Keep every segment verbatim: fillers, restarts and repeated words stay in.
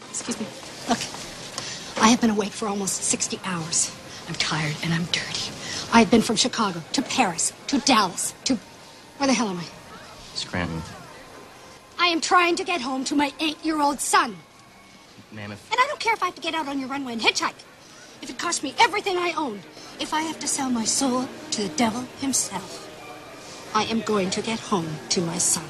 Excuse me. Look, I have been awake for almost sixty hours. I'm tired and I'm dirty. I have been from Chicago to Paris to Dallas to... Where the hell am I? Scranton. I am trying to get home to my eight-year-old son. Ma'am, if... And I don't care if I have to get out on your runway and hitchhike. If it costs me everything I own. If I have to sell my soul to the devil himself. I am going to get home to my son.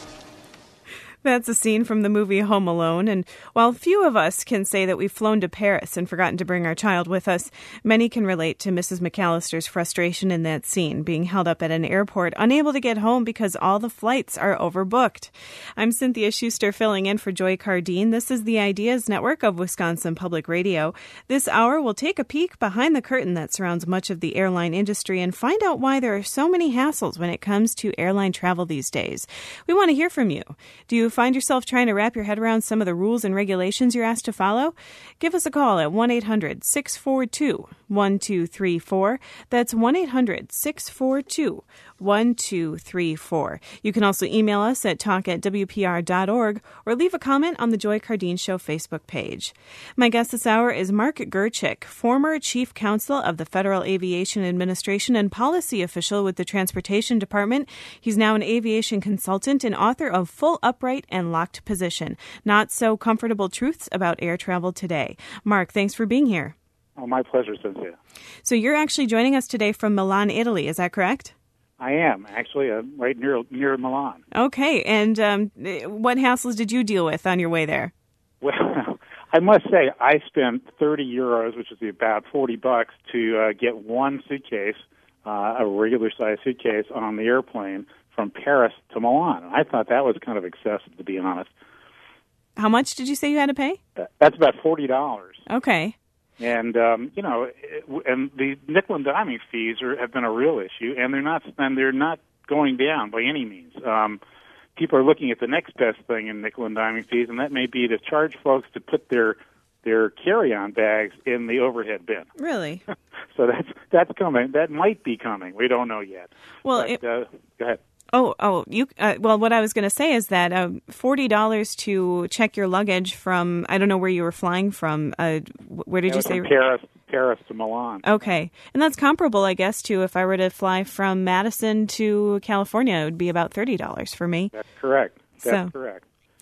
That's a scene from the movie Home Alone, and while few of us can say that we've flown to Paris and forgotten to bring our child with us, many can relate to Missus McAllister's frustration in that scene, being held up at an airport, unable to get home because all the flights are overbooked. I'm Cynthia Schuster, filling in for Joy Cardine. This is the Ideas Network of Wisconsin Public Radio. This hour, we'll take a peek behind the curtain that surrounds much of the airline industry and find out why there are so many hassles when it comes to airline travel these days. We want to hear from you. Do you find yourself trying to wrap your head around some of the rules and regulations you're asked to follow? Give us a call at one eight hundred six four two one two three four. That's one eight hundred six four two one two three four. You can also email us at talk at w p r dot org or leave a comment on the Joy Cardine Show Facebook page. My guest this hour is Mark Gerchik, former Chief Counsel of the Federal Aviation Administration and policy official with the Transportation Department. He's now an aviation consultant and author of Full Upright and Locked Position, Not So Comfortable Truths About Air Travel Today. Mark, thanks for being here. Oh, my pleasure, Cynthia. So you're actually joining us today from Milan, Italy. Is that correct? I am, actually, uh, right near near Milan. Okay, and um, what hassles did you deal with on your way there? Well, I must say, I spent thirty euros, which is about forty bucks, to uh, get one suitcase, uh, a regular-sized suitcase, on the airplane from Paris to Milan. I thought that was kind of excessive, to be honest. How much did you say you had to pay? That's about forty dollars. Okay. And um, you know, and the nickel and diming fees are, have been a real issue, and they're not and they're not going down by any means. Um, people are looking at the next best thing in nickel and diming fees, and that may be to charge folks to put their their carry-on bags in the overhead bin. Really? So that's that's coming. That might be coming. We don't know yet. Well, but, it, uh, go ahead. Oh, oh, you. Uh, well, what I was going to say is that uh, forty dollars to check your luggage from, I don't know where you were flying from. Uh, where did That you was say? From Paris, Paris to Milan. Okay, and that's comparable, I guess, to if I were to fly from Madison to California, it would be about thirty dollars for me. That's correct. That's so, correct.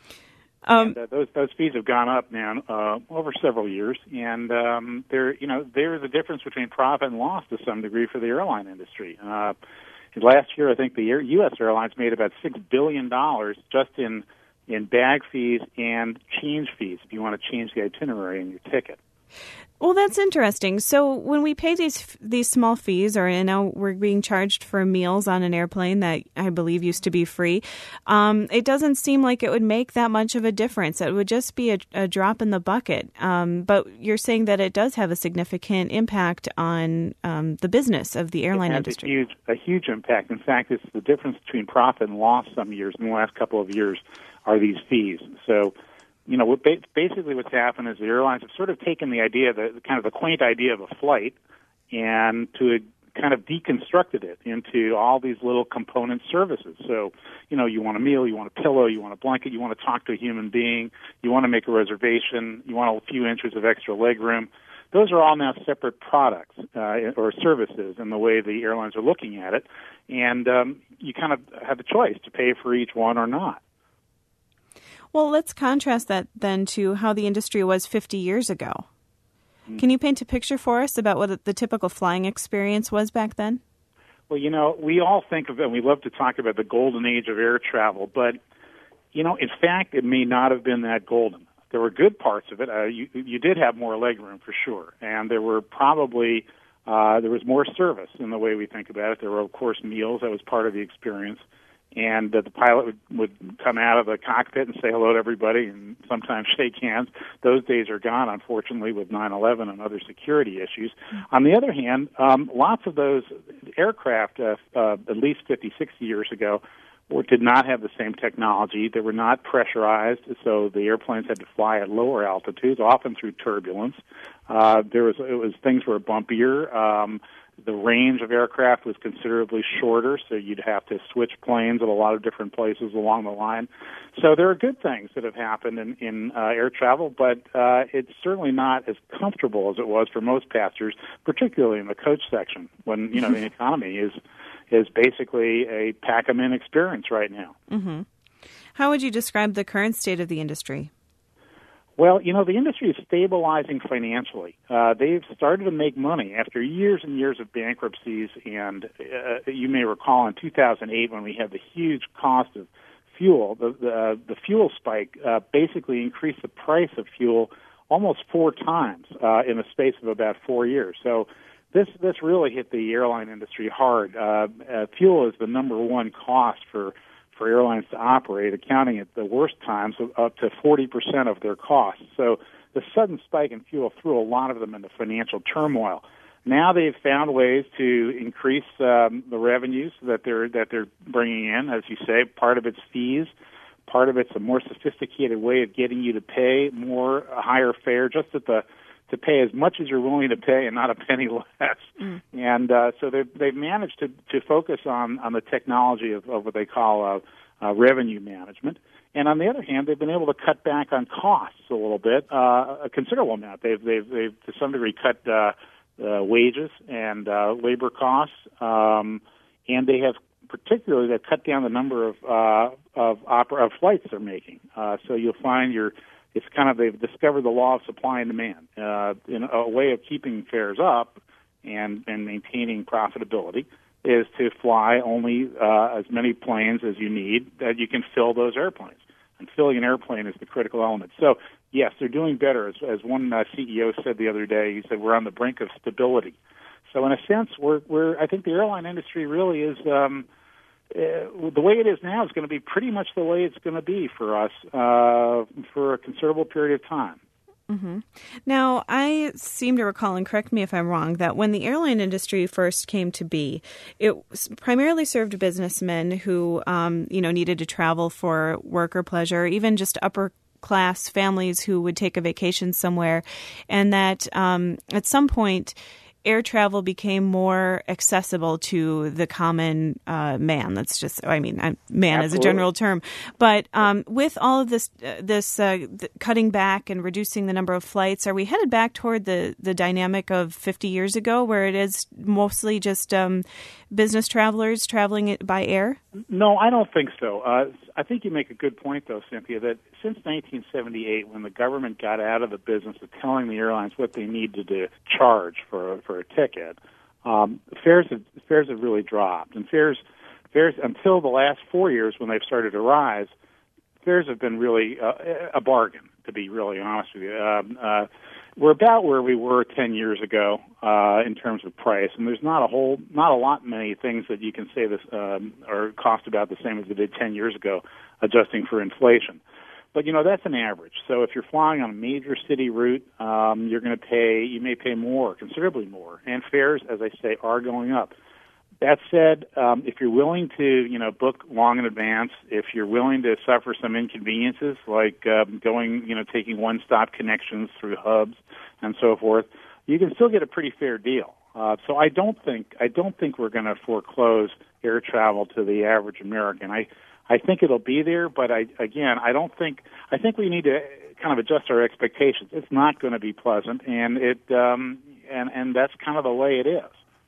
Um, and, uh, those those fees have gone up now uh, over several years, and um, they're you know there's a difference between profit and loss to some degree for the airline industry. Uh, Last year, I think the U S airlines made about six billion dollars just in in bag fees and change fees, if you want to change the itinerary in your ticket. Well, that's interesting. So when we pay these these small fees, or you know, we're being charged for meals on an airplane that I believe used to be free, um, it doesn't seem like it would make that much of a difference. It would just be a, a drop in the bucket. Um, but you're saying that it does have a significant impact on um, the business of the airline it has industry. A huge, a huge impact. In fact, it's the difference between profit and loss some years. In the last couple of years, are these fees. So. You know, basically what's happened is the airlines have sort of taken the idea, the kind of the quaint idea of a flight, and to kind of deconstructed it into all these little component services. So, you know, you want a meal, you want a pillow, you want a blanket, you want to talk to a human being, you want to make a reservation, you want a few inches of extra leg room. Those are all now separate products uh, or services in the way the airlines are looking at it, and um, you kind of have a choice to pay for each one or not. Well, let's contrast that then to how the industry was fifty years ago. Mm-hmm. Can you paint a picture for us about what the typical flying experience was back then? Well, you know, we all think of it, and we love to talk about the golden age of air travel, but, you know, in fact, it may not have been that golden. There were good parts of it. Uh, you, you did have more legroom for sure, and there were probably, uh, there was more service in the way we think about it. There were, of course, meals. That was part of the experience. And uh, the pilot would, would come out of the cockpit and say hello to everybody and sometimes shake hands. Those days are gone, unfortunately, with nine eleven and other security issues. Mm-hmm. On the other hand, um, lots of those aircraft, uh, uh, at least fifty, sixty years ago, or did not have the same technology. They were not pressurized, so the airplanes had to fly at lower altitudes, often through turbulence. Uh, there was it was things were bumpier. Um, the range of aircraft was considerably shorter, so you'd have to switch planes at a lot of different places along the line. So there are good things that have happened in, in uh, air travel, but uh, it's certainly not as comfortable as it was for most passengers, particularly in the coach section, when you know the economy is is basically a pack-em-in experience right now. Mm-hmm. How would you describe the current state of the industry? Well, you know, the industry is stabilizing financially. Uh, they've started to make money after years and years of bankruptcies, and uh, you may recall in two thousand eight when we had the huge cost of fuel, the the, the fuel spike uh, basically increased the price of fuel almost four times uh, in the space of about four years. So this this really hit the airline industry hard. Uh, uh, fuel is the number one cost for for airlines to operate, accounting at the worst times of up to forty percent of their costs. So the sudden spike in fuel threw a lot of them into financial turmoil. Now they've found ways to increase um, the revenues that they're that they're bringing in. As you say, part of it's fees, part of it's a more sophisticated way of getting you to pay more, a higher fare, just at the to pay as much as you're willing to pay and not a penny less. Mm. And uh, so they've, they've managed to, to focus on, on the technology of, of what they call uh, uh, revenue management. And on the other hand, they've been able to cut back on costs a little bit, uh, a considerable amount. They've, they've, they've to some degree cut uh, uh, wages and uh, labor costs, um, and they have particularly they've cut down the number of uh, of, opera, of flights they're making. Uh, so you'll find your It's kind of, they've discovered the law of supply and demand, uh, in a way of keeping fares up and, and maintaining profitability is to fly only uh, as many planes as you need that you can fill those airplanes. And filling an airplane is the critical element. So, yes, they're doing better. As, as one uh, C E O said the other day, he said, we're on the brink of stability. So in a sense, we're, we're I think the airline industry really is... Um, Uh, the way it is now is going to be pretty much the way it's going to be for us uh, for a considerable period of time. Mm-hmm. Now, I seem to recall, and correct me if I'm wrong, that when the airline industry first came to be, it primarily served businessmen who, um, you know, needed to travel for work or pleasure, even just upper class families who would take a vacation somewhere, and that um, at some point air travel became more accessible to the common uh, man. That's just, I mean, man Absolutely. Is a general term. But um, with all of this uh, this uh, cutting back and reducing the number of flights, are we headed back toward the, the dynamic of fifty years ago where it is mostly just um, business travelers traveling by air? No, I don't think so. Uh, I think you make a good point, though, Cynthia, that since nineteen seventy-eight, when the government got out of the business of telling the airlines what they needed to charge for for a ticket, um, fares have, fares have really dropped. And fares, fares until the last four years, when they've started to rise, fares have been really uh, a bargain, to be really honest with you. Um, uh, we're about where we were ten years ago uh, in terms of price, and there's not a whole, not a lot many things that you can say this um, are cost about the same as they did ten years ago, adjusting for inflation. But you know that's an average. So if you're flying on a major city route, um, you're going to pay, you may pay more, considerably more, and fares, as I say, are going up. That said, um, if you're willing to, you know, book long in advance, if you're willing to suffer some inconveniences like um, going, you know, taking one-stop connections through hubs and so forth, you can still get a pretty fair deal. Uh, so I don't think I don't think we're going to foreclose air travel to the average American. I I think it'll be there, but I again I don't think I think we need to kind of adjust our expectations. It's not going to be pleasant, and it um, and and that's kind of the way it is.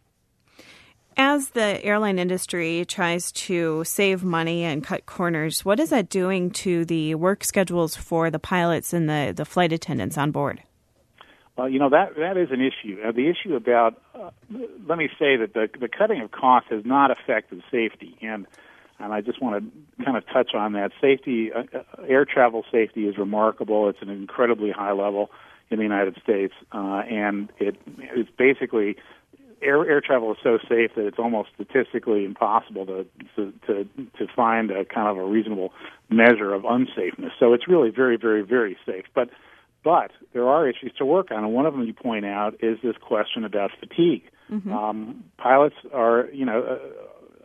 As the airline industry tries to save money and cut corners, what is that doing to the work schedules for the pilots and the, the flight attendants on board? Well, you know, that that is an issue. Uh, the issue about, uh, let me say that the, the cutting of costs has not affected safety. And and I just want to kind of touch on that. Safety, uh, air travel safety is remarkable. It's an incredibly high level in the United States. Uh, and it it's basically... Air, air travel is so safe that it's almost statistically impossible to, to to to find a kind of a reasonable measure of unsafeness. So it's really very, very, very safe. But but there are issues to work on, and one of them you point out is this question about fatigue. Mm-hmm. Um, pilots are, you know,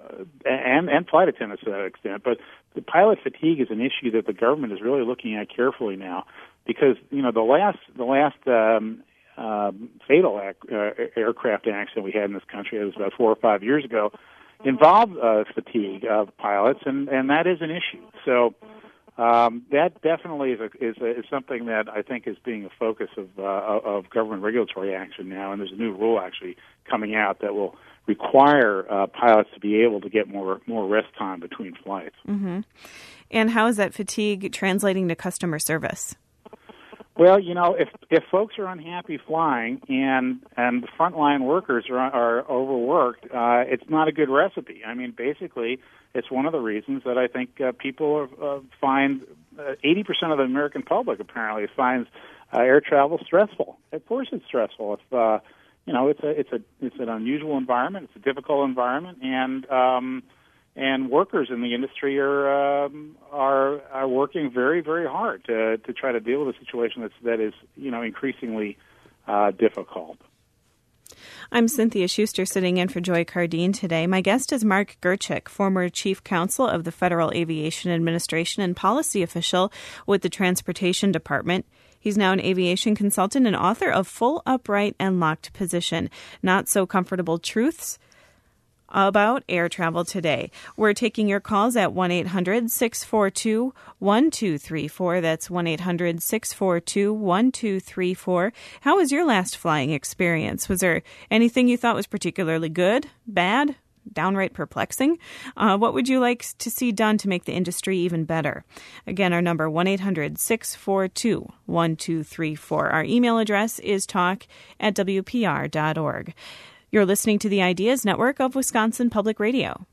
and, and flight attendants to that extent. But the pilot fatigue is an issue that the government is really looking at carefully now, because you know the last the last um, uh, fatal ac- uh, aircraft accident we had in this country, it was about four or five years ago, involved uh, fatigue of pilots, and, and that is an issue. So. Um, that definitely is, a, is, a, is something that I think is being a focus of uh, of government regulatory action now, and there's a new rule actually coming out that will require uh, pilots to be able to get more more rest time between flights. Mm-hmm. And how is that fatigue translating to customer service? Well, you know, if if folks are unhappy flying and and the frontline workers are are overworked, uh, it's not a good recipe. I mean, basically, it's one of the reasons that I think uh, people uh, find uh, eighty percent of the American public apparently finds uh, air travel stressful. Of course, it's stressful. If uh, you know, it's a it's a it's an unusual environment. It's a difficult environment, and um, and workers in the industry are um, are are working very very hard to to try to deal with a situation that's that is you know increasingly uh, difficult. I'm Cynthia Schuster, sitting in for Joy Cardine today. My guest is Mark Gerchik, former chief counsel of the Federal Aviation Administration and policy official with the Transportation Department. He's now an aviation consultant and author of Full Upright and Locked Position, Not So Comfortable Truths about air travel today. We're taking your calls at one eight hundred six four two one two three four. That's one eight hundred six four two one two three four. How was your last flying experience? Was there anything you thought was particularly good, bad, downright perplexing? Uh, what would you like to see done to make the industry even better? Again, our number, one eight hundred six four two one two three four. Our email address is talk at w p r dot org. You're listening to the Ideas Network of Wisconsin Public Radio.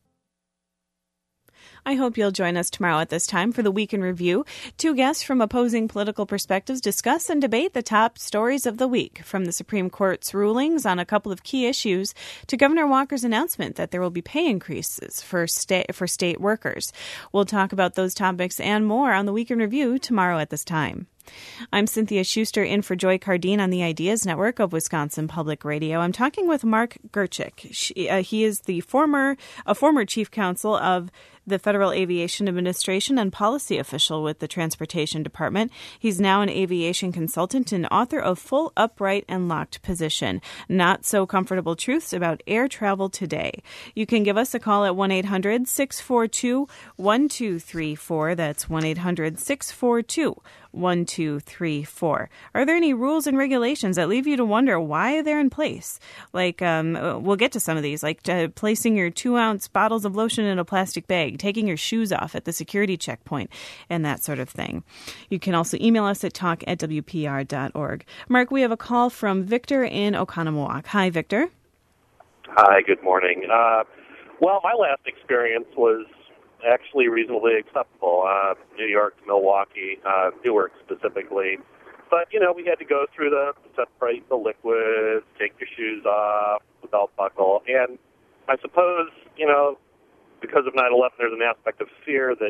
I hope you'll join us tomorrow at this time for the Week in Review. Two guests from opposing political perspectives discuss and debate the top stories of the week, from the Supreme Court's rulings on a couple of key issues to Governor Walker's announcement that there will be pay increases for state, for state workers. We'll talk about those topics and more on the Week in Review tomorrow at this time. I'm Cynthia Schuster, in for Joy Cardine on the Ideas Network of Wisconsin Public Radio. I'm talking with Mark Gerchik. She, uh, he is the former, a former chief counsel of the Federal Aviation Administration and policy official with the Transportation Department. He's now an aviation consultant and author of Full Upright and Locked Position, Not So Comfortable Truths about Air Travel Today. You can give us a call at one eight hundred six four two one two three four. That's one eight hundred six four two one two three four. Are there any rules and regulations that leave you to wonder why they're in place? Like, um, we'll get to some of these, like uh, placing your two-ounce bottles of lotion in a plastic bag, taking your shoes off at the security checkpoint, and that sort of thing. You can also email us at talk at w p r dot org. Mark, we have a call from Victor in Oconomowoc. Hi, Victor. Hi, good morning. Uh, well, my last experience was actually reasonably acceptable. Uh, New York to Milwaukee, uh, Newark specifically. But, you know, we had to go through the separate the liquids, take your shoes off, the belt buckle. And I suppose, you know, because of nine eleven, there's an aspect of fear that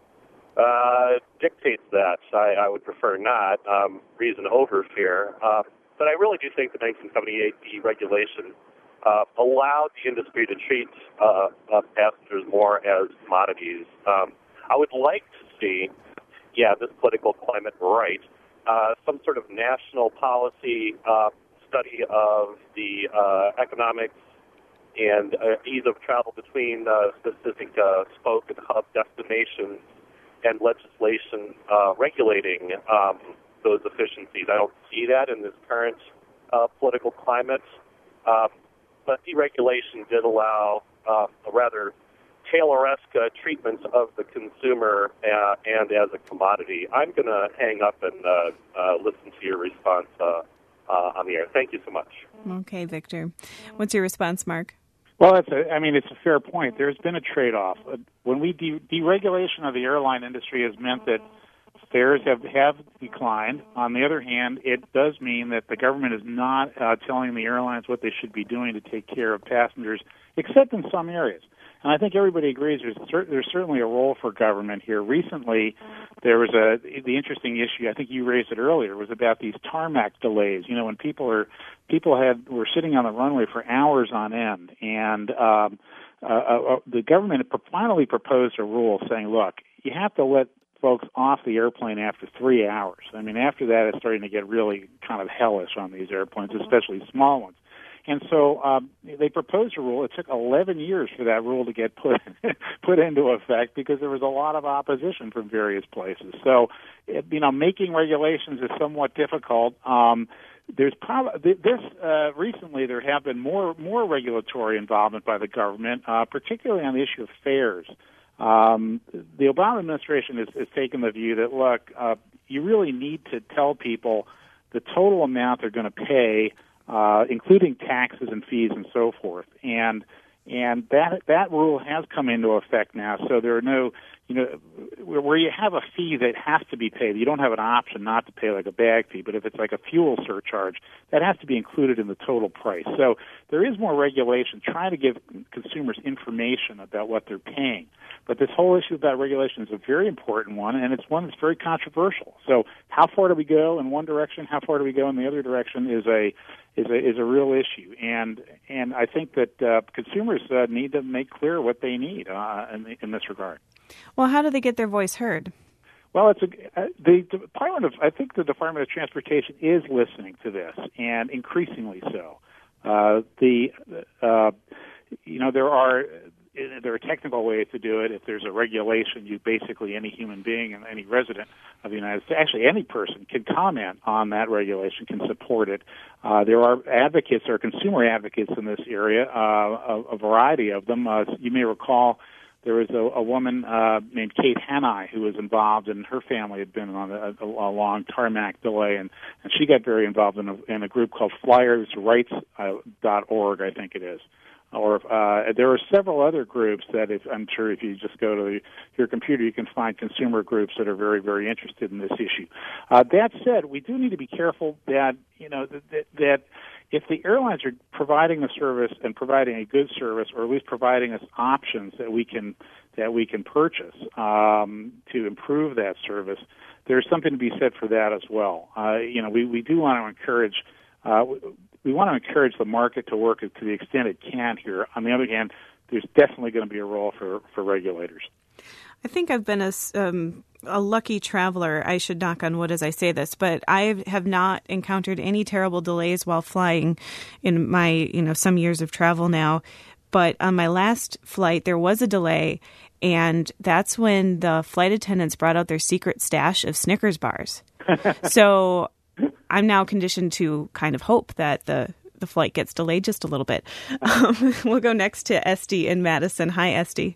uh, dictates that. I, I would prefer not, um, reason over fear. Uh, but I really do think the nineteen seventy-eight deregulation Uh, allowed the industry to treat uh, uh, passengers more as commodities. Um, I would like to see, yeah, this political climate right, uh, some sort of national policy uh, study of the uh, economics and uh, ease of travel between uh, specific uh, spoke and hub destinations, and legislation uh, regulating um, those efficiencies. I don't see that in this current uh, political climate. Um, But deregulation did allow uh, a rather Taylor-esque uh, treatment of the consumer uh, and as a commodity. I'm going to hang up and uh, uh, listen to your response uh, uh, on the air. Thank you so much. Okay, Victor. What's your response, Mark? Well, it's a, I mean, it's a fair point. There's been a trade-off. When we de- deregulation of the airline industry has meant that fares have, have declined. On the other hand, it does mean that the government is not uh, telling the airlines what they should be doing to take care of passengers, except in some areas. And I think everybody agrees there's, cer- there's certainly a role for government here. Recently, there was a the interesting issue, I think you raised it earlier, was about these tarmac delays. You know, when people are people had were sitting on the runway for hours on end, and um, uh, uh, the government finally proposed a rule saying, look, you have to let folks off the airplane after three hours. I mean, after that, it's starting to get really kind of hellish on these airplanes, especially small ones. And so um, they proposed a rule. It took eleven years for that rule to get put put into effect because there was a lot of opposition from various places. So, it, you know, making regulations is somewhat difficult. Um, there's probably this uh, recently there have been more more regulatory involvement by the government, uh, particularly on the issue of fares. Um, the Obama administration has, has taken the view that look, uh, you really need to tell people the total amount they're going to pay. Uh, including taxes and fees and so forth, and and that that rule has come into effect now. So there are no, you know, where you have a fee that has to be paid, you don't have an option not to pay like a bag fee. But if it's like a fuel surcharge, that has to be included in the total price. So there is more regulation trying to give consumers information about what they're paying. But this whole issue about regulation is a very important one, and it's one that's very controversial. So how far do we go in one direction? How far do we go in the other direction is a is a is a real issue, and and I think that uh, consumers uh, need to make clear what they need uh, in, in this regard. Well, how do they get their voice heard? Well, it's a, uh, the Department of I think the Department of Transportation is listening to this, and increasingly so. Uh, the uh, you know there are. There are technical ways to do it. If there's a regulation, you basically, any human being and any resident of the United States, actually any person, can comment on that regulation, can support it. Uh, there are advocates, there are consumer advocates in this area, uh, a, a variety of them. Uh, you may recall there was a, a woman uh, named Kate Hanai who was involved, and her family had been on a, a, a long tarmac delay, and, and she got very involved in a, in a group called Flyers Rights dot org, I think it is. Or uh, there are several other groups that, if, I'm sure, if you just go to the, your computer, you can find consumer groups that are very, very interested in this issue. Uh, that said, we do need to be careful that you know that, that if the airlines are providing a service and providing a good service, or at least providing us options that we can that we can purchase um, to improve that service, there's something to be said for that as well. Uh, you know, we, we do want to encourage. Uh, We want to encourage the market to work to the extent it can here. On the other hand, there's definitely going to be a role for, for regulators. I think I've been a, um, a lucky traveler. I should knock on wood as I say this, but I have not encountered any terrible delays while flying in my, you know, some years of travel now. But on my last flight, there was a delay, and that's when the flight attendants brought out their secret stash of Snickers bars. So I'm now conditioned to kind of hope that the, the flight gets delayed just a little bit. Um, we'll go next to Esty in Madison. Hi, Esty.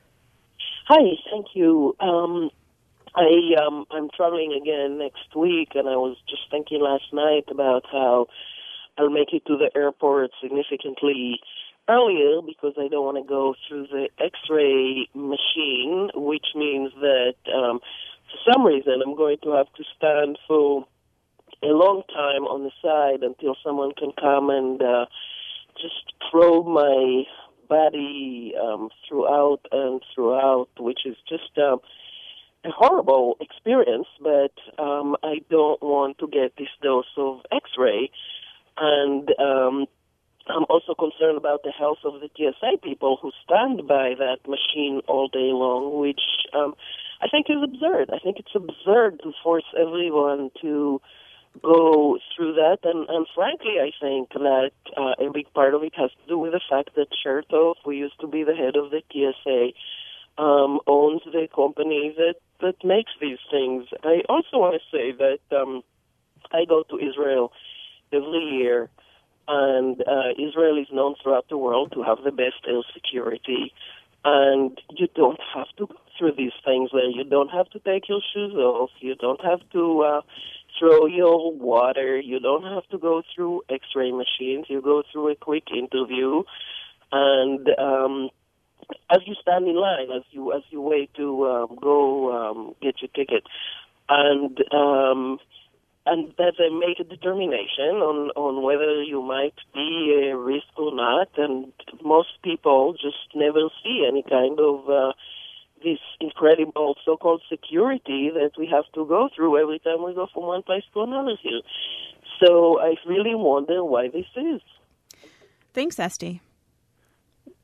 Hi, thank you. Um, I, um, I'm traveling again next week, and I was just thinking last night about how I'll make it to the airport significantly earlier because I don't want to go through the X-ray machine, which means that um, for some reason I'm going to have to stand for a long time on the side until someone can come and uh, just probe my body um, throughout and throughout, which is just um, a horrible experience, but um, I don't want to get this dose of X-ray. And um, I'm also concerned about the health of the T S A people who stand by that machine all day long, which um, I think is absurd. I think it's absurd to force everyone to go through that, and, and frankly, I think that uh, a big part of it has to do with the fact that Chertoff, who used to be the head of the T S A, um, owns the company that, that makes these things. I also want to say that um, I go to Israel every year, and uh, Israel is known throughout the world to have the best air security, and you don't have to go through these things where you don't have to take your shoes off, you don't have to uh, throw your water, you don't have to go through X-ray machines, you go through a quick interview, and um, as you stand in line, as you as you wait to um, go um, get your ticket, and um, and that they make a determination on, on whether you might be a risk or not, and most people just never see any kind of uh, this incredible so-called security that we have to go through every time we go from one place to another here. So I really wonder why this is. Thanks, Esty.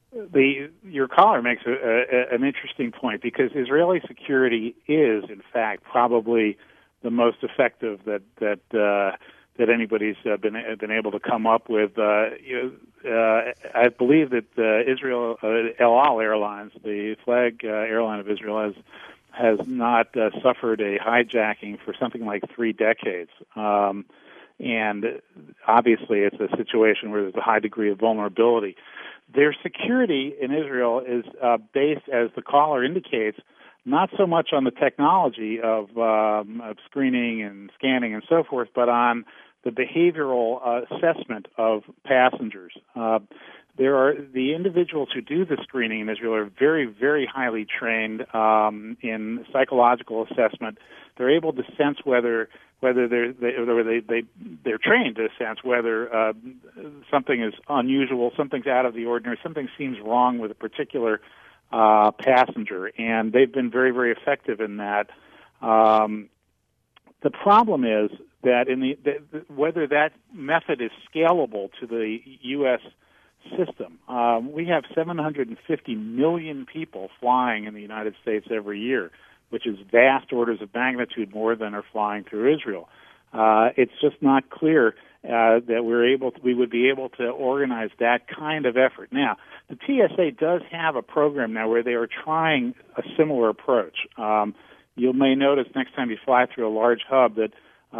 the your caller makes a, a, an interesting point, because Israeli security is, in fact, probably the most effective that that uh, that anybody's uh, been been able to come up with. Uh, you know, uh, I believe that uh, Israel uh, El Al Airlines, the flag uh, airline of Israel, has has not uh, suffered a hijacking for something like three decades. Um, and obviously, it's a situation where there's a high degree of vulnerability. Their security in Israel is uh, based, as the caller indicates, not so much on the technology of, um, of screening and scanning and so forth, but on the behavioral uh, assessment of passengers. Uh, there are the individuals who do the screening in Israel are very, very highly trained um, in psychological assessment. They're able to sense whether whether they're they, or they, they they're trained to sense whether uh, something is unusual, something's out of the ordinary, something seems wrong with a particular uh, passenger, and they've been very, very effective in that. Um, the problem is that in the, the whether that method is scalable to the U S system. Um, we have seven hundred fifty million people flying in the United States every year, which is vast orders of magnitude more than are flying through Israel. Uh, it's just not clear uh, that we're able to, we would be able to organize that kind of effort. Now, the T S A does have a program now where they are trying a similar approach. Um, you may notice next time you fly through a large hub that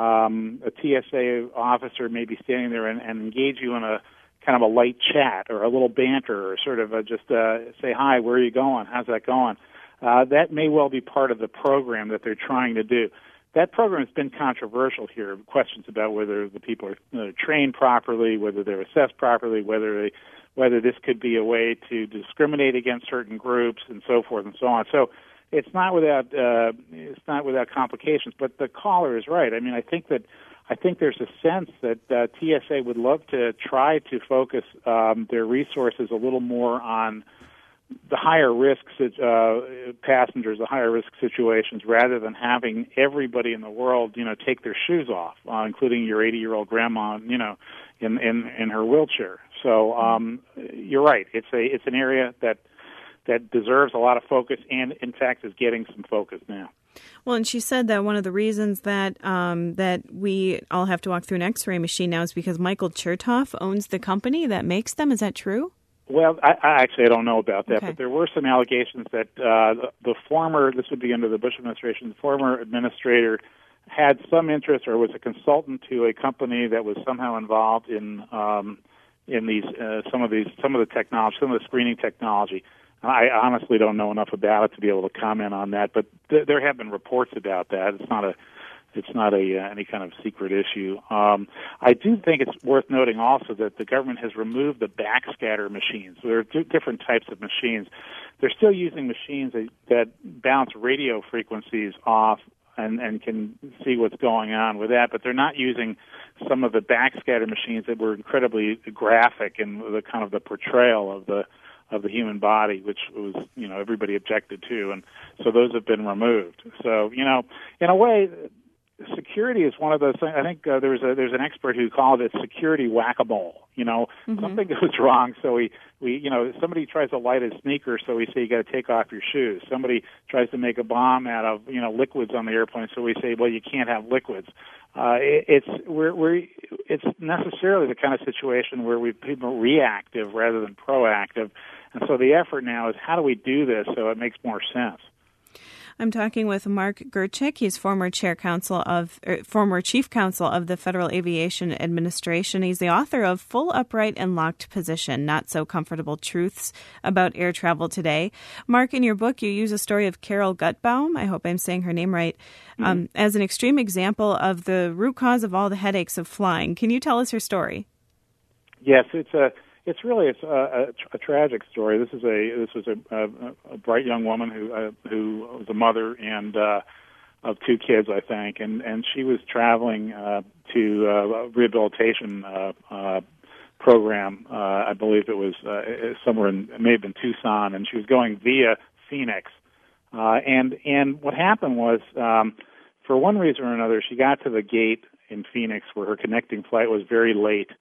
um, a T S A officer may be standing there and, and engage you in a kind of a light chat or a little banter or sort of a just uh, say, hi, where are you going? How's that going? Uh, that may well be part of the program that they're trying to do. That program has been controversial here. Questions about whether the people are uh, trained properly, whether they're assessed properly, whether they, whether this could be a way to discriminate against certain groups, and so forth and so on. So it's not without uh, it's not without complications. But the caller is right. I mean, I think that I think there's a sense that uh, T S A would love to try to focus um, their resources a little more on the higher risk uh, passengers, the higher risk situations, rather than having everybody in the world, you know, take their shoes off, uh, including your eighty-year-old grandma, you know, in, in, in her wheelchair. So um, you're right. It's a it's an area that that deserves a lot of focus, and in fact is getting some focus now. Well, and she said that one of the reasons that um, that we all have to walk through an X-ray machine now is because Michael Chertoff owns the company that makes them. Is that true? Well, I, I actually I don't know about that, okay. But there were some allegations that uh, the, the former, this would be under the Bush administration, the former administrator had some interest or was a consultant to a company that was somehow involved in um, in these uh, some of these some of the technology, some of the screening technology. I honestly don't know enough about it to be able to comment on that, but th- there have been reports about that. It's not a It's not a uh, any kind of secret issue. Um, I do think it's worth noting also that the government has removed the backscatter machines. There are two different types of machines. They're still using machines that, that bounce radio frequencies off and, and can see what's going on with that, but they're not using some of the backscatter machines that were incredibly graphic in the kind of the portrayal of the of the human body, which was, you know, everybody objected to, and so those have been removed. So, you know, in a way, security is one of those things. I think uh, there's a there's an expert who called it security whack-a-mole. You know, mm-hmm. something goes wrong, so we we you know somebody tries to light a sneaker, so we say you got to take off your shoes. Somebody tries to make a bomb out of you know liquids on the airplane, so we say, well, you can't have liquids. Uh, it, it's we're we're it's necessarily the kind of situation where we people reactive rather than proactive, and so the effort now is how do we do this so it makes more sense. I'm talking with Mark Gerchik. He's former chair counsel of, er, former chief counsel of the Federal Aviation Administration. He's the author of Full Upright and Locked Position, Not So Comfortable Truths About Air Travel Today. Mark, in your book, you use a story of Carol Gutbaum, I hope I'm saying her name right, mm-hmm. um, as an extreme example of the root cause of all the headaches of flying. Can you tell us her story? Yes, it's a... It's really it's a, a, a tragic story. This is a this was a, a, a bright young woman who uh, who was a mother and uh, of two kids, I think, and and she was traveling uh, to a rehabilitation uh, uh, program. Uh, I believe it was uh, somewhere in it may have been Tucson, and she was going via Phoenix. Uh, and and what happened was, um, for one reason or another, she got to the gate in Phoenix where her connecting flight was very late.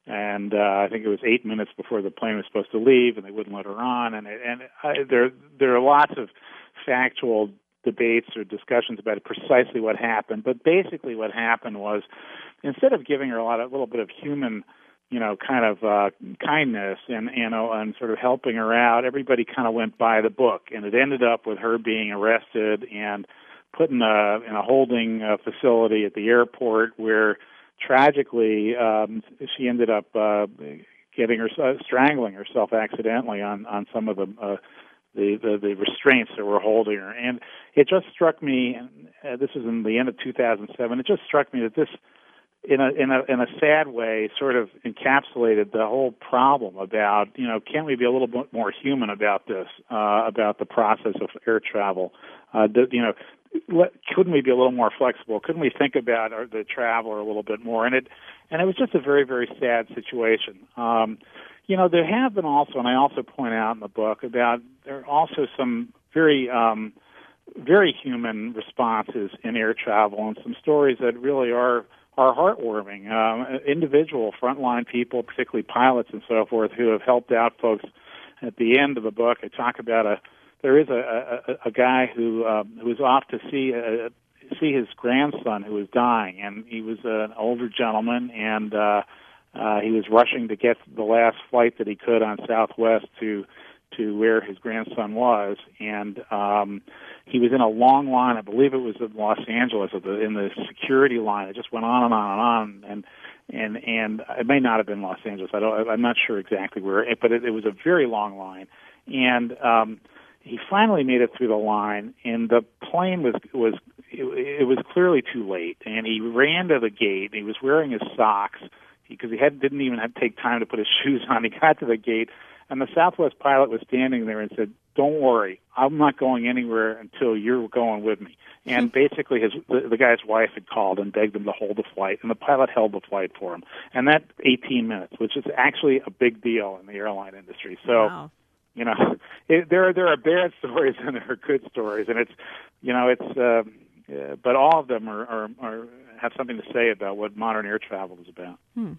and uh, I think it was eight minutes before the plane was supposed to leave, and they wouldn't let her on. And and uh, there there are lots of factual debates or discussions about precisely what happened. But basically, what happened was, instead of giving her a lot of, a little bit of human, you know, kind of uh, kindness and you know, and sort of helping her out, everybody kind of went by the book, and it ended up with her being arrested and put in a in a holding uh, facility at the airport, where tragically um, she ended up uh, getting her uh, strangling herself accidentally on on some of the, uh, the the the restraints that were holding her. And it just struck me, and uh, this was in the end of two thousand seven. It just struck me that this, in a in a in a sad way, sort of encapsulated the whole problem about, you know, can't we be a little bit more human about this, uh, about the process of air travel? Uh, the, you know, let, couldn't we be a little more flexible? Couldn't we think about our, the traveler a little bit more? And it and it was just a very, very sad situation. Um, you know, there have been also, and I also point out in the book about there are also some very um, very human responses in air travel, and some stories that really are. are heartwarming. Um, individual frontline people, particularly pilots and so forth, who have helped out folks. At the end of the book, I talk about a there is a a, a guy who um, who was off to see uh, see his grandson who was dying, and he was an older gentleman, and uh, uh, he was rushing to get the last flight that he could on Southwest to to where his grandson was, and um, he was in a long line. I believe it was in Los Angeles, at the, in the security line. It just went on and on and on, and and and it may not have been Los Angeles. I don't. I'm not sure exactly where, but it, it was a very long line, and um, he finally made it through the line, and the plane was was it, it was clearly too late, and he ran to the gate. He was wearing his socks because he had didn't even have to take time to put his shoes on. He got to the gate. And the Southwest pilot was standing there and said, "Don't worry, I'm not going anywhere until you're going with me." And basically, his the, the guy's wife had called and begged him to hold the flight, and the pilot held the flight for him. And that eighteen minutes, which is actually a big deal in the airline industry. So, wow. you know, it, there are there are bad stories and there are good stories, and it's, you know, it's, um, uh, but all of them are, are, are have something to say about what modern air travel is about. Hmm.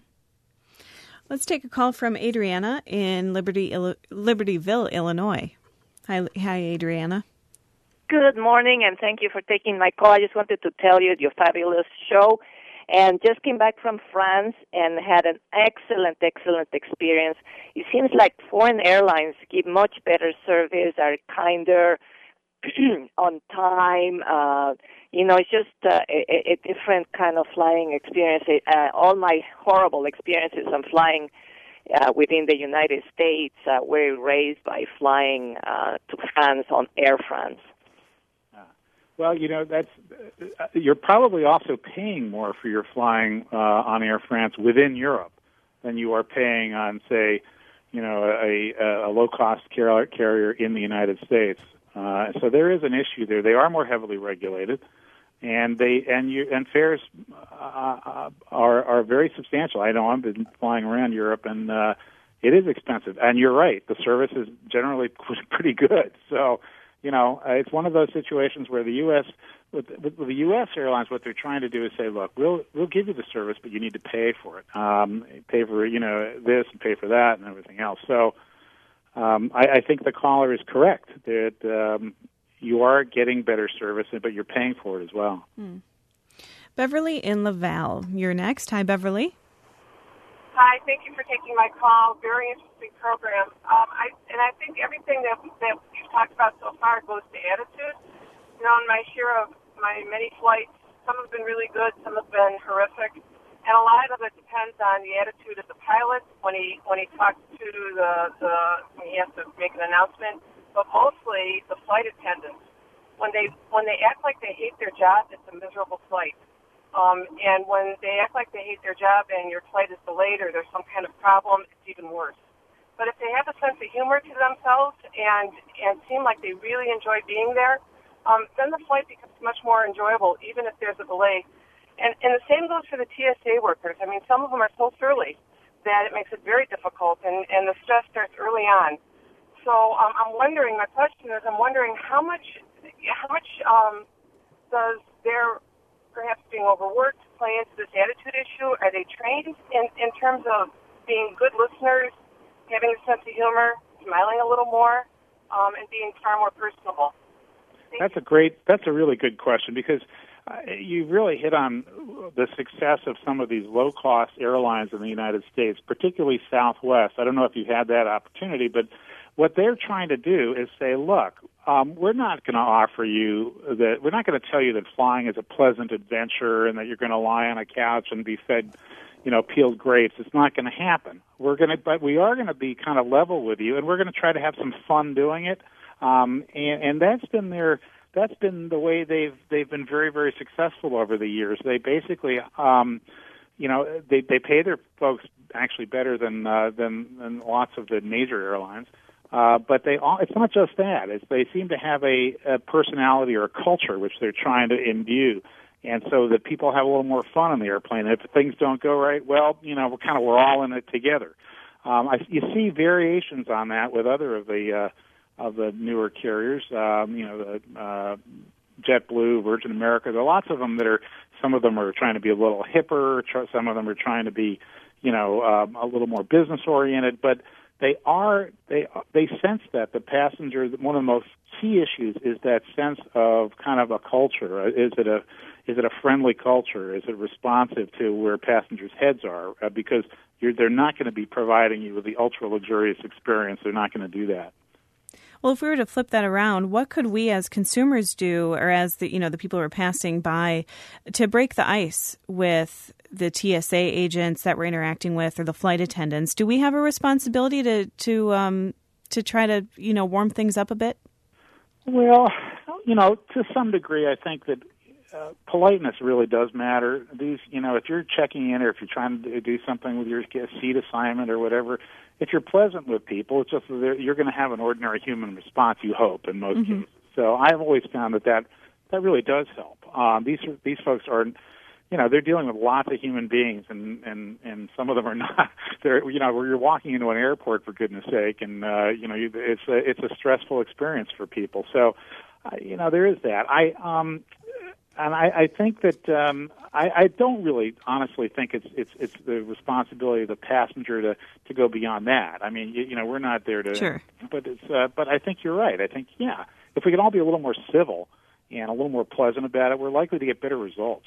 Let's take a call from Adriana in Liberty, Il- Libertyville, Illinois. Hi, hi, Adriana. Good morning, and thank you for taking my call. I just wanted to tell you your fabulous show, and just came back from France and had an excellent, excellent experience. It seems like foreign airlines give much better service, are kinder, on time. Uh, you know, it's just uh, a, a different kind of flying experience. Uh, all my horrible experiences on flying uh, within the United States uh, were raised by flying uh, to France on Air France. Well, you know, that's uh, you're probably also paying more for your flying uh, on Air France within Europe than you are paying on, say, you know, a, a low-cost car- carrier in the United States. Uh, so there is an issue there. They are more heavily regulated, and they and you and fares uh, are are very substantial. I know I've been flying around Europe, and uh, it is expensive. And you're right, the service is generally pretty good. So, you know, uh, it's one of those situations where the U S with, with, with the U S airlines, what they're trying to do is say, look, we'll we'll give you the service, but you need to pay for it. Um, pay for you know this and pay for that and everything else. So. Um, I, I think the caller is correct that um, you are getting better service, but you're paying for it as well. Hmm. Beverly in Laval, you're next. Hi, Beverly. Hi, thank you for taking my call. Very interesting program. Um, I, and I think everything that, that you've talked about so far goes to attitude. You know, in my share of my many flights, some have been really good, some have been horrific. And a lot of it depends on the attitude of the pilot when he when he talks to the, the when he has to make an announcement. But mostly the flight attendants, when they when they act like they hate their job, it's a miserable flight. Um, and when they act like they hate their job and your flight is delayed or there's some kind of problem, it's even worse. But if they have a sense of humor to themselves and and seem like they really enjoy being there, um, then the flight becomes much more enjoyable, even if there's a delay. And, and the same goes for the T S A workers. I mean, some of them are so surly that it makes it very difficult, and, and the stress starts early on. So um, I'm wondering, my question is, I'm wondering how much, how much um, does their perhaps being overworked play into this attitude issue? Are they trained in, in terms of being good listeners, having a sense of humor, smiling a little more, um, and being far more personable. Thank That's you. a great, that's a really good question, because uh, you really hit on the success of some of these low-cost airlines in the United States, particularly Southwest. I don't know if you've had that opportunity, but what they're trying to do is say, look, um, we're not going to offer you that, we're not going to tell you that flying is a pleasant adventure and that you're going to lie on a couch and be fed, you know, peeled grapes. It's not going to happen. We're going to, but we are going to be kind of level with you, and we're going to try to have some fun doing it. Um, and, and that's been their, that's been the way they've they've been very, very successful over the years. They basically, um, you know, they they pay their folks actually better than uh, than than lots of the major airlines. Uh, but they all, it's not just that. It's, they seem to have a, a personality or a culture which they're trying to imbue. And so that people have a little more fun on the airplane. And if things don't go right, well, you know, we're kind of, we're all in it together. Um, I, you see variations on that with other of the, uh, of the newer carriers, um, you know, the, uh, JetBlue, Virgin America. There are lots of them that are, some of them are trying to be a little hipper. Some of them are trying to be, you know, um, a little more business oriented, but They are they they sense that the passenger. One of the most key issues is that sense of kind of a culture. Is it a is it a friendly culture? Is it responsive to where passengers' heads are? Uh, because you're, they're not going to be providing you with the ultra luxurious experience. They're not going to do that. Well, if we were to flip that around, what could we as consumers do, or as the you know the people who are passing by, to break the ice with the T S A agents that we're interacting with, or the flight attendants? Do we have a responsibility to to um, to try to you know warm things up a bit? Well, you know, to some degree, I think that uh, politeness really does matter. These, you know, if you're checking in or if you're trying to do something with your seat assignment or whatever, if you're pleasant with people, it's just that you're going to have an ordinary human response, you hope, in most mm-hmm. cases. So I've always found that that, that really does help. Um, these these folks are, you know, they're dealing with lots of human beings, and, and, and some of them are not. They're, you know, where you're walking into an airport, for goodness sake, and uh, you know, you, it's a it's a stressful experience for people. So, uh, you know, there is that. I um, and I, I think that um, I, I don't really honestly think it's it's it's the responsibility of the passenger to, to go beyond that. I mean, you, you know, we're not there to. Sure. But it's uh, but I think you're right. I think yeah, if we can all be a little more civil and a little more pleasant about it, we're likely to get better results.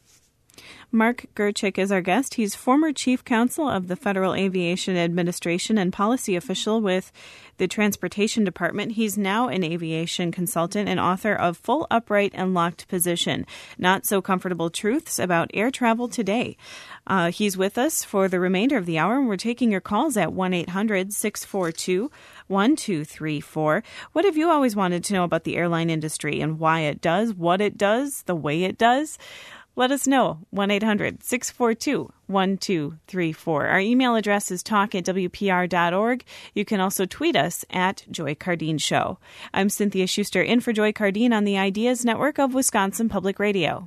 Mark Gerchik is our guest. He's former chief counsel of the Federal Aviation Administration and policy official with the Transportation Department. He's now an aviation consultant and author of Full Upright and Locked Position, Not So Comfortable Truths About Air Travel Today. Uh, he's with us for the remainder of the hour, and we're taking your calls at one eight hundred six four two one two three four. What have you always wanted to know about the airline industry and why it does, what it does, the way it does? Let us know, one eight hundred six four two one two three four. Our email address is talk at w p r dot org. You can also tweet us at Joy Cardine Show. I'm Cynthia Schuster, in for Joy Cardine on the Ideas Network of Wisconsin Public Radio.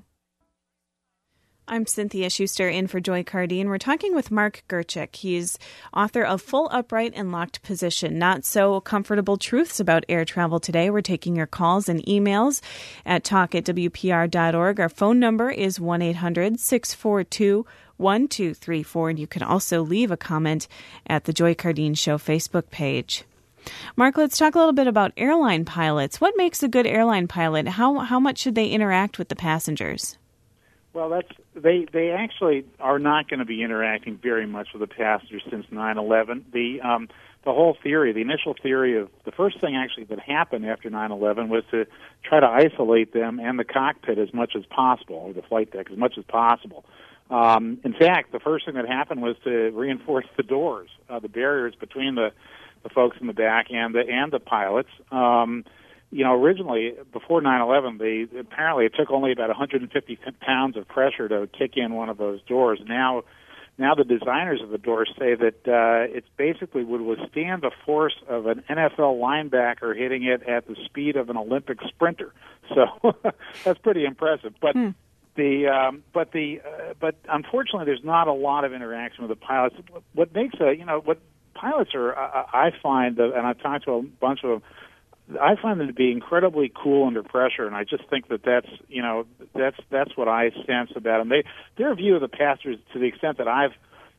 I'm Cynthia Schuster, in for Joy Cardine. We're talking with Mark Gerchik. He's author of Full Upright and Locked Position, Not So Comfortable Truths About Air Travel Today. We're taking your calls and emails at talk at w p r dot org. Our phone number is one eight hundred six four two one two three four, and you can also leave a comment at the Joy Cardine Show Facebook page. Mark, let's talk a little bit about airline pilots. What makes a good airline pilot? How how much should they interact with the passengers? Well, that's they. They actually are not going to be interacting very much with the passengers since nine eleven. The um, the whole theory, the initial theory of the first thing actually that happened after nine eleven was to try to isolate them and the cockpit as much as possible, or the flight deck as much as possible. Um, in fact, the first thing that happened was to reinforce the doors, uh, the barriers between the, the folks in the back and the and the pilots. Um, You know, originally, before nine eleven, they, apparently it took only about one hundred fifty pounds of pressure to kick in one of those doors. Now, now the designers of the doors say that uh, it's basically would withstand the force of an N F L linebacker hitting it at the speed of an Olympic sprinter. So that's pretty impressive. But hmm. the um, but the uh, but unfortunately, there's not a lot of interaction with the pilots. What makes a you know what pilots are, I, I find, uh, and I've talked to a bunch of them. I find them to be incredibly cool under pressure, and I just think that that's you know that's that's what I sense about them. They their view of the passengers, to the extent that I've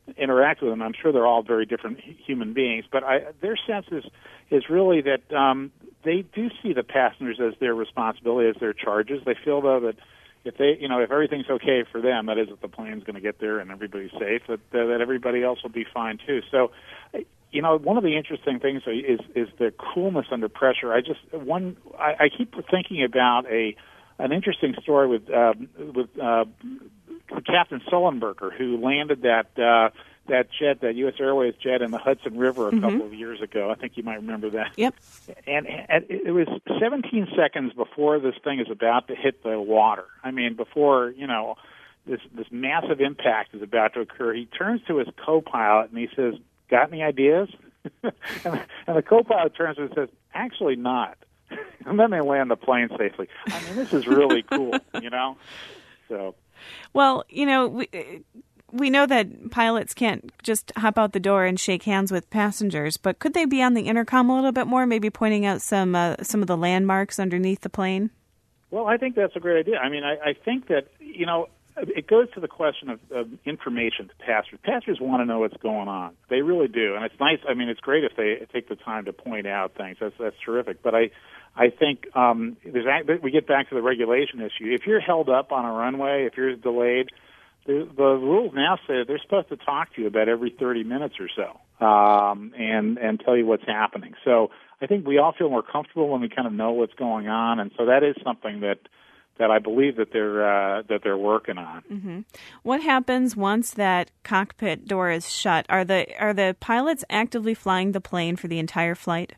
interact with them. I'm sure they're all very different human beings, but I, their sense is, is really that um, they do see the passengers as their responsibility, as their charges. They feel, though, that if they, you know, if everything's okay for them, that is, if the plane's going to get there and everybody's safe, that uh, that everybody else will be fine too. So, you know, one of the interesting things is is the coolness under pressure. I just one I, I keep thinking about a an interesting story with uh, with uh, Captain Sullenberger, who landed that uh, that jet, that U S Airways jet, in the Hudson River a mm-hmm. couple of years ago. I think you might remember that. Yep. And, and it was seventeen seconds before this thing is about to hit the water. I mean, before, you know, this this massive impact is about to occur. He turns to his co-pilot and he says, "Got any ideas?" and, and the co-pilot turns and says, "Actually not." And then they land the plane safely. I mean, this is really cool, you know? So. Well, you know, we, we know that pilots can't just hop out the door and shake hands with passengers, but could they be on the intercom a little bit more, maybe pointing out some uh, some of the landmarks underneath the plane? Well, I think that's a great idea. I mean, I, I think that, you know, it goes to the question of, of information to passengers. Passengers want to know what's going on. They really do. And it's nice. I mean, it's great if they take the time to point out things. That's that's terrific. But I I think um, there's we get back to the regulation issue. If you're held up on a runway, if you're delayed, the, the rules now say they're supposed to talk to you about every thirty minutes or so um, and, and tell you what's happening. So I think we all feel more comfortable when we kind of know what's going on. And so that is something that that I believe that they're uh, that they're working on. Mm-hmm. What happens once that cockpit door is shut? Are the are the pilots actively flying the plane for the entire flight?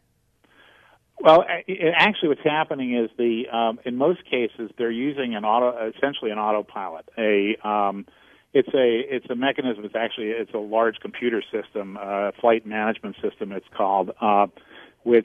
Well, actually, what's happening is the um, in most cases they're using an auto, essentially an autopilot. A um, it's a it's a mechanism. It's actually it's a large computer system, uh, flight management system. It's called, uh, which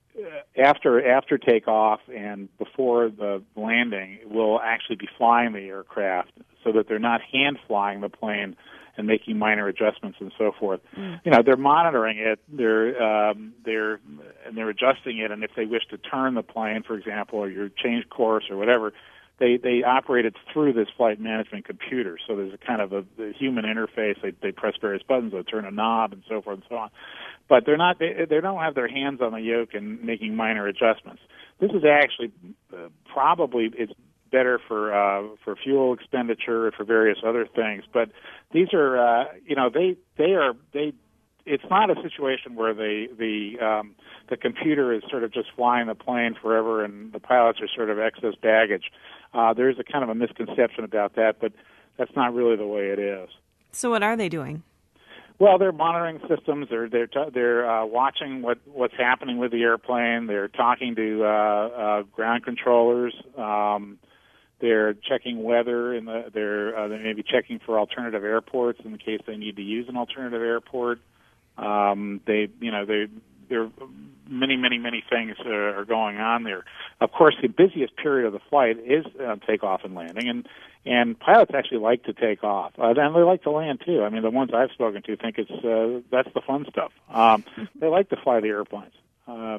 after after takeoff and before the landing will actually be flying the aircraft, so that they're not hand flying the plane and making minor adjustments and so forth. Mm. You know, they're monitoring it, they're um, they're and they're adjusting it, and if they wish to turn the plane, for example, or you change course or whatever, they they operate it through this flight management computer. So there's a kind of a, a human interface. They they press various buttons, they turn a knob, and so forth and so on. But they're not they, they don't have their hands on the yoke and making minor adjustments. This is actually uh, probably it's better for uh, for fuel expenditure and for various other things. But these are uh, you know they they are they. It's not a situation where the the um, the computer is sort of just flying the plane forever and the pilots are sort of excess baggage. Uh, there's a kind of a misconception about that, but that's not really the way it is. So what are they doing? Well, they're monitoring systems. They're they're t- they're uh, watching what, what's happening with the airplane. They're talking to uh, uh, ground controllers. Um, they're checking weather, and the, they're uh, they may be checking for alternative airports in the case they need to use an alternative airport. Um, they, you know, they, there, many, many, many things uh, are going on there. Of course, the busiest period of the flight is uh, takeoff and landing, and and pilots actually like to take off, uh, and they like to land too. I mean, the ones I've spoken to think it's uh, that's the fun stuff. Um, they like to fly the airplanes. Uh,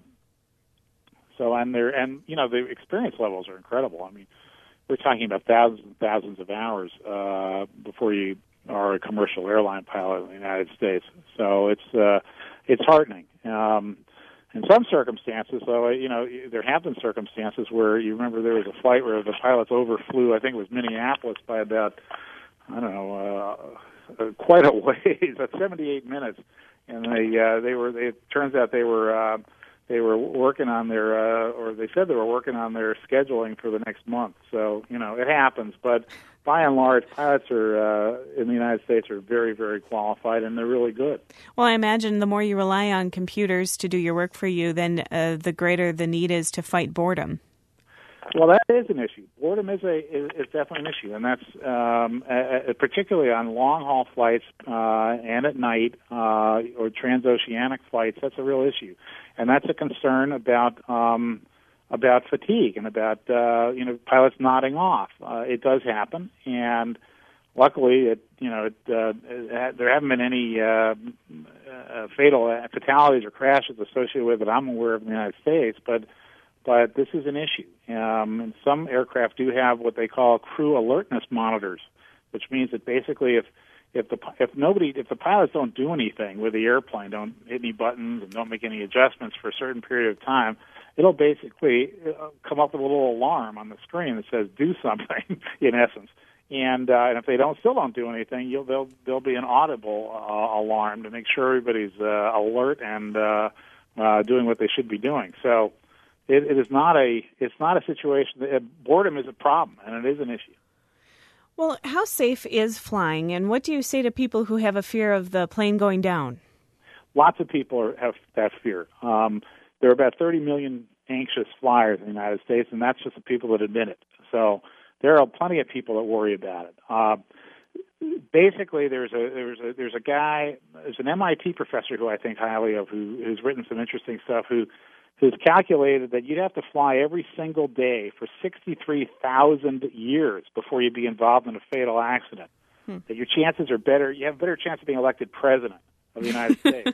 so, and they're, and you know, the experience levels are incredible. I mean, we're talking about thousands and thousands of hours uh, before you are a commercial airline pilot in the United States. So it's uh, it's heartening. Um, in some circumstances, though, you know, there have been circumstances where you remember there was a flight where the pilots overflew, I think it was Minneapolis, by about, I don't know, uh, uh, quite a ways, at seventy-eight minutes, and they uh, they were. They, it turns out they were. Uh, They were working on their, uh, or they said they were working on their scheduling for the next month. So, you know, it happens. But by and large, pilots are uh, in the United States are very, very qualified, and they're really good. Well, I imagine the more you rely on computers to do your work for you, then uh, the greater the need is to fight boredom. Well, that is an issue. Boredom is a is, is definitely an issue, and that's um, uh, particularly on long haul flights uh, and at night uh, or transoceanic flights. That's a real issue, and that's a concern about um, about fatigue and about uh, you know pilots nodding off. Uh, it does happen, and luckily, it you know it, uh, it, there haven't been any uh, uh, fatal fatalities or crashes associated with it. I'm aware of in the United States, but. But this is an issue. Um, and some aircraft do have what they call crew alertness monitors, which means that basically if, if the if nobody if the pilots don't do anything with the airplane, don't hit any buttons and don't make any adjustments for a certain period of time, it'll basically come up with a little alarm on the screen that says "do something" in essence. And, uh, and if they don't still don't do anything, you'll there'll there'll be an audible uh, alarm to make sure everybody's uh, alert and uh, uh, doing what they should be doing. So it, it is not a it's not a situation that uh, boredom is a problem, and it is an issue. Well, how safe is flying, and what do you say to people who have a fear of the plane going down? Lots of people are, have that fear. Um, there are about thirty million anxious flyers in the United States, and that's just the people that admit it. So there are plenty of people that worry about it. Uh, basically, there's a there's a there's a guy, there's an M I T professor who I think highly of, who who's written some interesting stuff, who who's calculated that you'd have to fly every single day for sixty-three thousand years before you'd be involved in a fatal accident. Hmm. That your chances are better, you have a better chance of being elected president of the United States.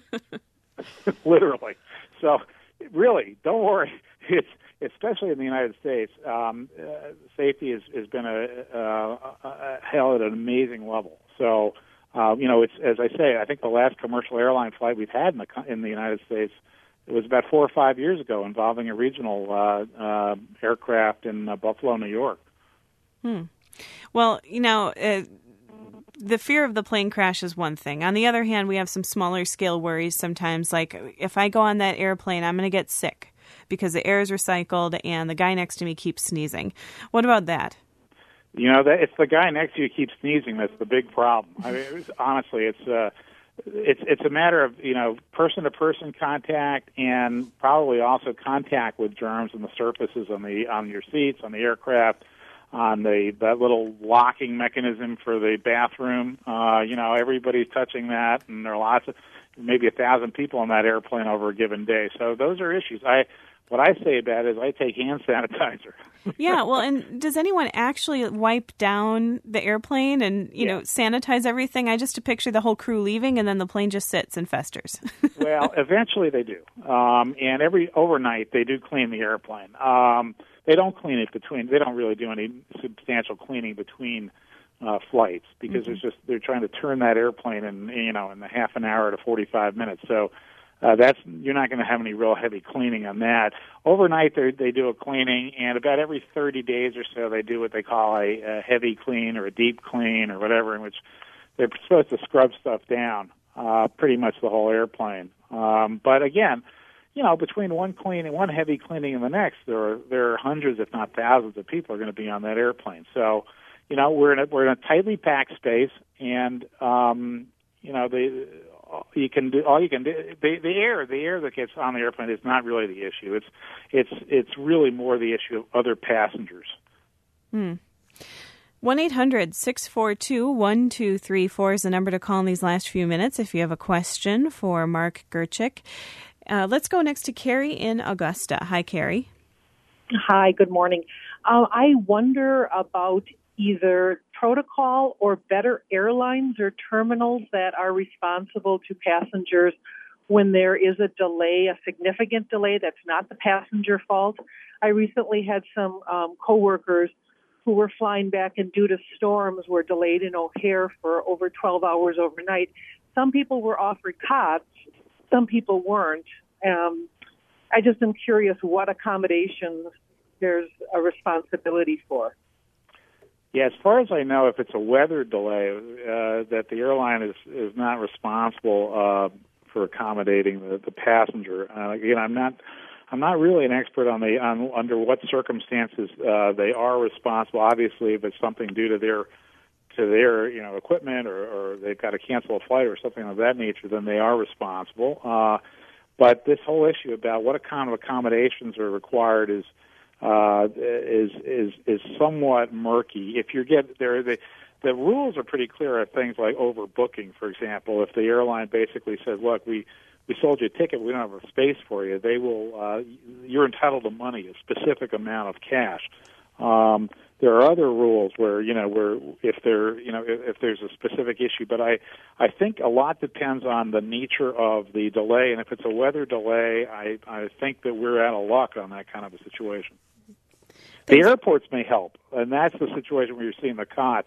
Literally. So, really, don't worry. It's especially in the United States, um, uh, safety has, has been a, uh, uh, held at an amazing level. So, uh, you know, it's as I say, I think the last commercial airline flight we've had in the in the United States, it was about four or five years ago, involving a regional uh, uh, aircraft in uh, Buffalo, New York. Hmm. Well, you know, uh, the fear of the plane crash is one thing. On the other hand, we have some smaller scale worries sometimes, like if I go on that airplane, I'm going to get sick because the air is recycled and the guy next to me keeps sneezing. What about that? You know, that it's the guy next to you keeps sneezing that's the big problem. I mean, it was, honestly, it's uh, it's it's a matter of, you know, person-to-person contact and probably also contact with germs on the surfaces on the on your seats, on the aircraft, on the that little locking mechanism for the bathroom. Uh, you know, everybody's touching that, and there are lots of maybe a thousand people on that airplane over a given day. So those are issues. I what I say about it is I take hand sanitizer. Yeah, well, and does anyone actually wipe down the airplane and, you yeah. know, sanitize everything? I just picture the whole crew leaving and then the plane just sits and festers. Well, eventually they do. Um, and every overnight they do clean the airplane. Um, they don't clean it between, they don't really do any substantial cleaning between uh, flights because mm-hmm. it's just, they're trying to turn that airplane in, you know, in the half an hour to forty-five minutes. So Uh, that's you're not going to have any real heavy cleaning on that. Overnight, they they do a cleaning, and about every thirty days or so, they do what they call a, a heavy clean or a deep clean or whatever, in which they're supposed to scrub stuff down, uh, pretty much the whole airplane. Um, but again, you know, between one clean and one heavy cleaning and the next, there are there are hundreds, if not thousands, of people are going to be on that airplane. So, you know, we're in a, we're in a tightly packed space, and um, you know the. You can do all you can do. The, the air, the air that gets on the airplane is not really the issue. It's, it's, it's really more the issue of other passengers. Hmm. One eight hundred six four two one two three four is the number to call in these last few minutes if you have a question for Mark Gerchik. Uh, let's go next to Carrie in Augusta. Hi, Carrie. Hi. Good morning. Uh, I wonder about either protocol or better airlines or terminals that are responsible to passengers when there is a delay, a significant delay that's not the passenger fault. I recently had some um, coworkers who were flying back and due to storms were delayed in O'Hare for over twelve hours overnight. Some people were offered cots, some people weren't. Um, I just am curious what accommodations there's a responsibility for. Yeah, as far as I know, if it's a weather delay, uh, that the airline is, is not responsible uh, for accommodating the, the passenger. Uh, again, I'm not I'm not really an expert on the on under what circumstances uh, they are responsible. Obviously, if it's something due to their to their you know equipment or, or they've got to cancel a flight or something of that nature, then they are responsible. Uh, but this whole issue about what kind of accommodations are required is. Uh, is is is somewhat murky. If you get there, the the rules are pretty clear of things like overbooking, for example. If the airline basically says, "Look, we we sold you a ticket, we don't have a space for you," they will. Uh, you're entitled to money, a specific amount of cash. Um, there are other rules where you know where if there you know if, if there's a specific issue, but I I think a lot depends on the nature of the delay, and if it's a weather delay, I I think that we're out of luck on that kind of a situation. The airports may help, and that's the situation where you're seeing the cots.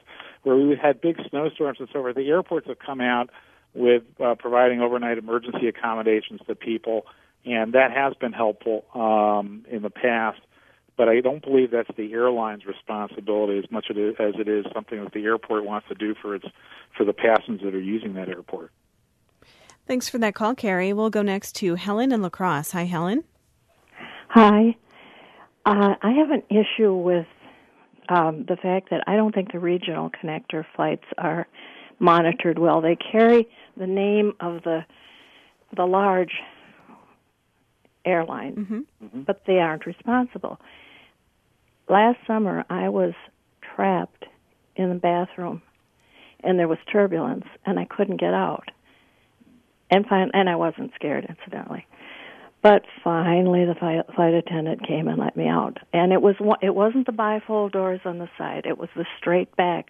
where we had big snowstorms and so forth, the airports have come out with uh, providing overnight emergency accommodations to people, and that has been helpful um, in the past. But I don't believe that's the airline's responsibility as much as it is something that the airport wants to do for its for the passengers that are using that airport. Thanks for that call, Carrie. We'll go next to Helen in La Crosse. Hi, Helen. Hi. Uh, I have an issue with um, the fact that I don't think the regional connector flights are monitored well. They carry the name of the the large airline, mm-hmm. Mm-hmm. but they aren't responsible. Last summer, I was trapped in the bathroom, and there was turbulence, and I couldn't get out. And fin- and I wasn't scared, incidentally. But finally, the fi- flight attendant came and let me out. And it was it wasn't the bifold doors on the side; it was the straight back.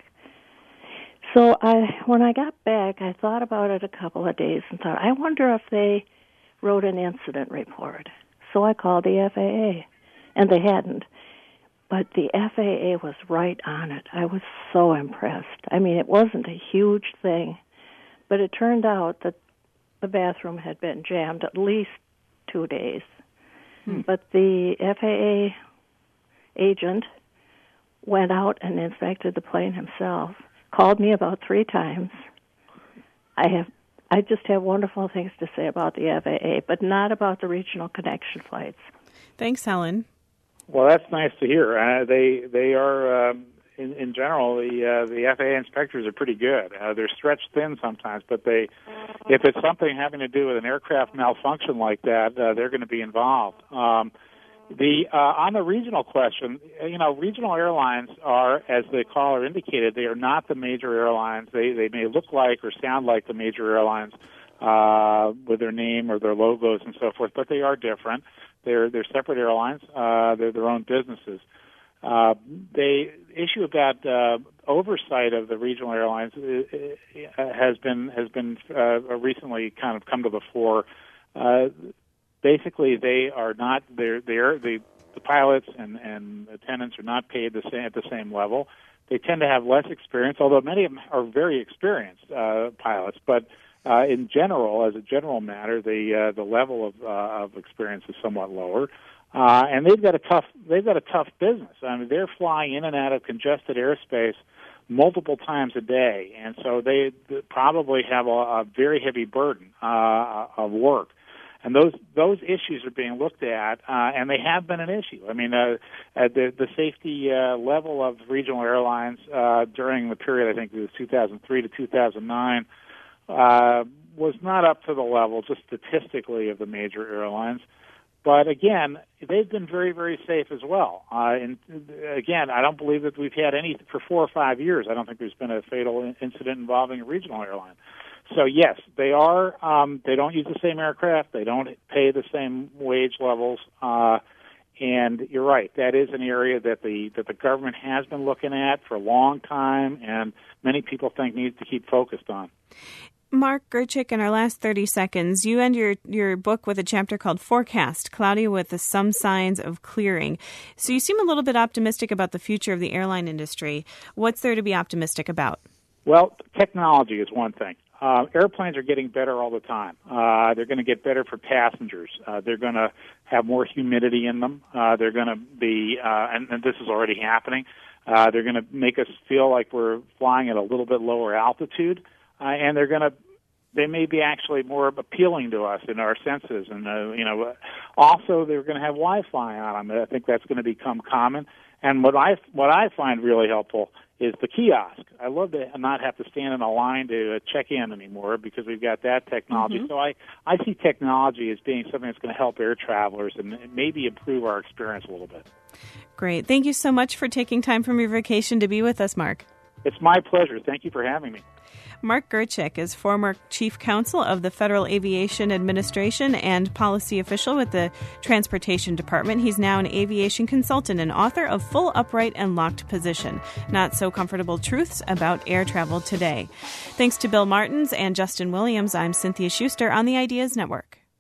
So I, when I got back, I thought about it a couple of days and thought, I wonder if they wrote an incident report. So I called the F A A, and they hadn't. But the F A A was right on it. I was so impressed. I mean, it wasn't a huge thing, but it turned out that the bathroom had been jammed at least two days. Hmm. But the F A A agent went out and inspected the plane himself, called me about three times. I have I just have wonderful things to say about the F A A, but not about the regional connection flights. Thanks, Helen. Well, that's nice to hear. Uh, they they are, um, in, in general, the uh, the F A A inspectors are pretty good. Uh, they're stretched thin sometimes, but they, if it's something having to do with an aircraft malfunction like that, uh, they're going to be involved. Um, the uh, on the regional question, you know, regional airlines are, as the caller indicated, they are not the major airlines. They they may look like or sound like the major airlines uh, with their name or their logos and so forth, but they are different. They're they're separate airlines. Uh, they're their own businesses. Uh, the issue about uh, oversight of the regional airlines uh, has been has been uh, recently kind of come to the fore. Uh, basically, they are not they're they're the the pilots and, and attendants are not paid the same at the same level. They tend to have less experience, although many of them are very experienced uh, pilots, but. Uh, in general, as a general matter, the uh, the level of uh, of experience is somewhat lower, uh, and they've got a tough they've got a tough business. I mean, they're flying in and out of congested airspace multiple times a day, and so they probably have a, a very heavy burden uh, of work. And those those issues are being looked at, uh, and they have been an issue. I mean, uh, at the the safety uh, level of regional airlines uh, during the period, I think it was two thousand three to two thousand nine. Uh, was not up to the level, just statistically, of the major airlines. But again, they've been very, very safe as well. Uh, and again, I don't believe that we've had any for four or five years. I don't think there's been a fatal incident involving a regional airline. So yes, they are. Um, they don't use the same aircraft. They don't pay the same wage levels. Uh, and you're right. That is an area that the that the government has been looking at for a long time, and many people think needs to keep focused on. Mark Gerchik, in our last thirty seconds, you end your, your book with a chapter called Forecast, Cloudy with Some Signs of Clearing. So you seem a little bit optimistic about the future of the airline industry. What's there to be optimistic about? Well, technology is one thing. Uh, airplanes are getting better all the time. Uh, they're going to get better for passengers. Uh, they're going to have more humidity in them. Uh, they're going to be, uh, and, and this is already happening, uh, they're going to make us feel like we're flying at a little bit lower altitude. Uh, and they're going to, they may be actually more appealing to us in our senses. And, uh, you know, also they're going to have Wi-Fi on them. I think that's going to become common. And what I, what I find really helpful is the kiosk. I love to not have to stand in a line to uh, check in anymore because we've got that technology. Mm-hmm. So I, I see technology as being something that's going to help air travelers and maybe improve our experience a little bit. Great. Thank you so much for taking time from your vacation to be with us, Mark. It's my pleasure. Thank you for having me. Mark Gerchik is former chief counsel of the Federal Aviation Administration and policy official with the Transportation Department. He's now an aviation consultant and author of Full Upright and Locked Position, Not So Comfortable Truths About Air Travel Today. Thanks to Bill Martins and Justin Williams, I'm Cynthia Schuster on the Ideas Network.